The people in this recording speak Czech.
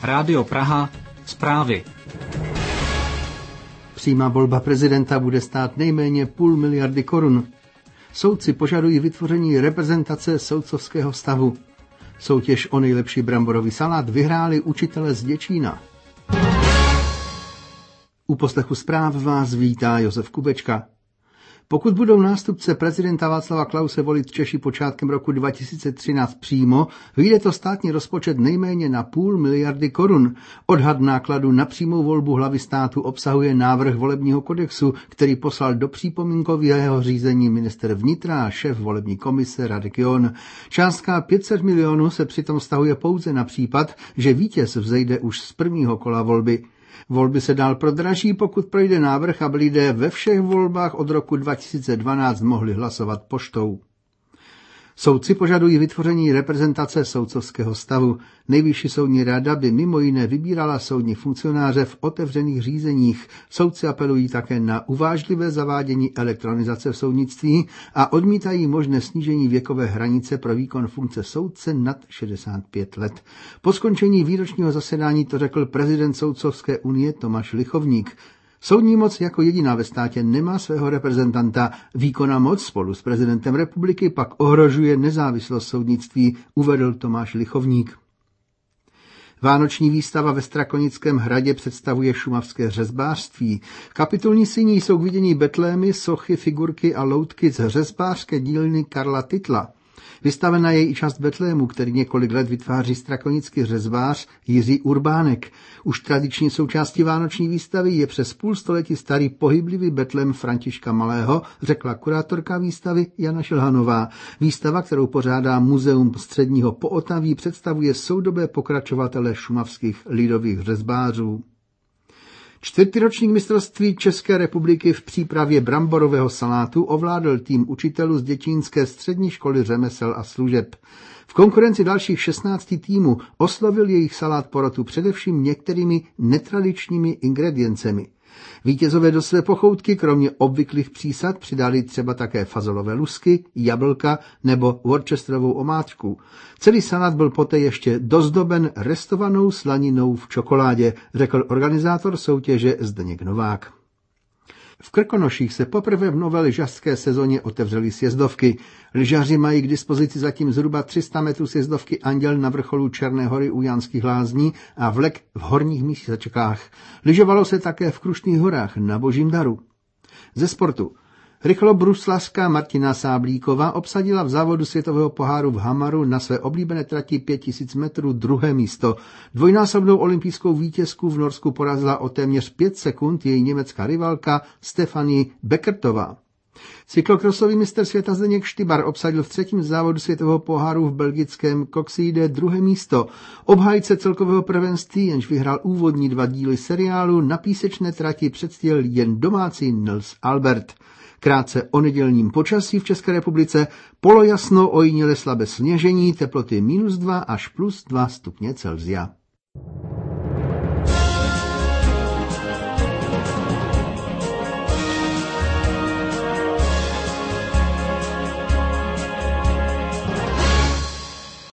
Rádio Praha, zprávy. Přímá volba prezidenta bude stát nejméně 0,5 miliardy korun. Soudci požadují vytvoření reprezentace soudcovského stavu. Soutěž o nejlepší bramborový salát vyhráli učitelé z Děčína. U poslechu zpráv vás vítá Josef Kubečka. Pokud budou nástupce prezidenta Václava Klause volit Češi počátkem roku 2013 přímo, vyjde to státní rozpočet nejméně na 0,5 miliardy korun. Odhad nákladu na přímou volbu hlavy státu obsahuje návrh volebního kodexu, který poslal do připomínkového řízení ministr vnitra a šéf volební komise Radek John. Částka 500 milionů se přitom vztahuje pouze na případ, že vítěz vzejde už z prvního kola volby. Volby se dál prodraží, pokud projde návrh, aby lidé ve všech volbách od roku 2012 mohli hlasovat poštou. Soudci požadují vytvoření reprezentace soudcovského stavu. Nejvyšší soudní rada by mimo jiné vybírala soudní funkcionáře v otevřených řízeních. Soudci apelují také na uvážlivé zavádění elektronizace v soudnictví a odmítají možné snížení věkové hranice pro výkon funkce soudce nad 65 let. Po skončení výročního zasedání to řekl prezident Soudcovské unie Tomáš Lichovník. Soudní moc jako jediná ve státě nemá svého reprezentanta. Výkonná moc spolu s prezidentem republiky pak ohrožuje nezávislost soudnictví, uvedl Tomáš Lichovník. Vánoční výstava ve Strakonickém hradě představuje šumavské řezbářství. Kapitulní síní jsou k vidění betlémy, sochy, figurky a loutky z řezbářské dílny Karla Titla. Vystavena je i část betlému, který několik let vytváří strakonický řezbář Jiří Urbánek. Už tradiční součástí vánoční výstavy je přes půl století starý pohyblivý betlém Františka Malého, řekla kurátorka výstavy Jana Šilhanová. Výstava, kterou pořádá Muzeum středního Pootaví, představuje soudobé pokračovatele šumavských lidových řezbářů. Čtvrtýročník mistrovství České republiky v přípravě bramborového salátu ovládl tým učitelů z děčínské střední školy řemesel a služeb. V konkurenci dalších 16 týmů oslovil jejich salát porotu především některými netradičními ingrediencemi. Vítězové do své pochoutky kromě obvyklých přísad přidali třeba také fazolové lusky, jablka nebo worcesterovou omáčku. Celý salát byl poté ještě dozdoben restovanou slaninou v čokoládě, řekl organizátor soutěže Zdeněk Novák. V Krkonoších se poprvé v nové lyžařské sezóně otevřely sjezdovky. Lyžaři mají k dispozici zatím zhruba 300 metrů sjezdovky Anděl na vrcholu Černé hory u Janských Lázní a vlek v Horních Místečkách. Lyžovalo se také v Krušných horách na Božím daru. Ze sportu. Rychlobruslařka Martina Sáblíková obsadila v závodu světového poháru v Hamaru na své oblíbené trati 5000 metrů druhé místo. Dvojnásobnou olympijskou vítězku v Norsku porazila o téměř 5 sekund její německá rivalka Stefanie Beckertová. Cyklokrosový mistr světa Zdeněk Štybar obsadil v třetím závodu světového poháru v belgickém Coxide druhé místo. Obhájce celkového prvenství, jenž vyhrál úvodní 2 díly seriálu, na písečné trati předstihl jen domácí Nils Albert. Krátce o nedělním počasí v České republice: polojasno, ojediněle slabé sněžení, teploty -2 až +2 stupně Celsia.